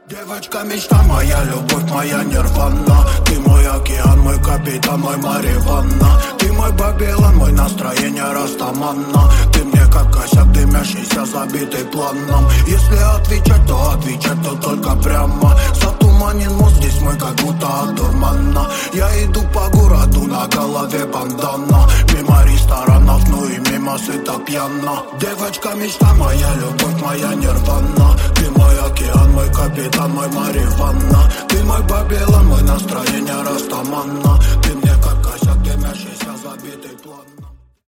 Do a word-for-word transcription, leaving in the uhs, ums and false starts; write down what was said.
Девочка мечта моя, любовь моя нирвана. Ты мой океан, мой капитан, мой Мариванна. Ты мой Бабилон, мой настроение растаманна. Ты мне как косяк, дымящийся, забитый планом. Если отвечать, то отвечать, то только прямо. Затуманен мост здесь мой, как будто от дурмана. Я иду по городу, на голове бандана. Мимо ресторанов, ну и мимо сыта пьяна. Девочка мечта моя, любовь моя нирвана. Ты мой океан, мой капитан, мой Мариванна. Ты мой Бабилон, мой настроение растаманна. Ты мне как косяк, дымящийся, забитый планом.